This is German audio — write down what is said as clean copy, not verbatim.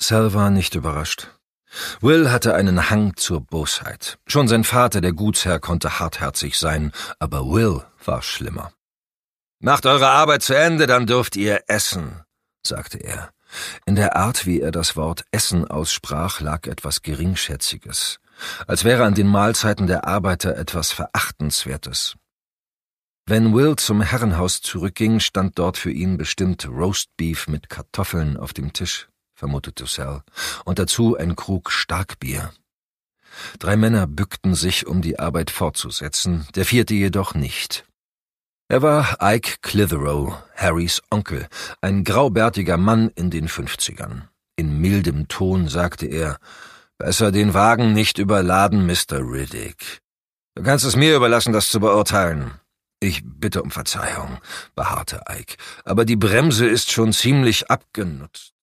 Sal war nicht überrascht. Will hatte einen Hang zur Bosheit. Schon sein Vater, der Gutsherr, konnte hartherzig sein, aber Will war schlimmer. »Macht eure Arbeit zu Ende, dann dürft ihr essen«, sagte er. In der Art, wie er das Wort Essen aussprach, lag etwas Geringschätziges, als wäre an den Mahlzeiten der Arbeiter etwas Verachtenswertes. Wenn Will zum Herrenhaus zurückging, stand dort für ihn bestimmt Roastbeef mit Kartoffeln auf dem Tisch, vermutete Sal, und dazu ein Krug Starkbier. 3 Männer bückten sich, um die Arbeit fortzusetzen, der 4. jedoch nicht. Er war Ike Clitheroe, Harrys Onkel, ein graubärtiger Mann in den 50ern. In mildem Ton sagte er, »Besser den Wagen nicht überladen, Mr. Riddick. Du kannst es mir überlassen, das zu beurteilen.« »Ich bitte um Verzeihung«, beharrte Ike, »aber die Bremse ist schon ziemlich abgenutzt.«